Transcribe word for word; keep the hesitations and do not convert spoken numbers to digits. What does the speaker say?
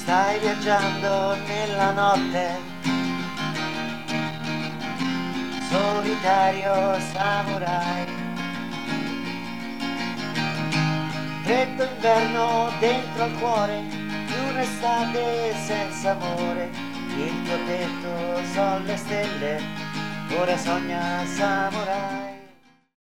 Stai viaggiando nella notte, solitario samurai. Freddo inverno dentro al cuore di un'estate senza amore. Il tuo tetto sono le stelle, ora sogna samurai.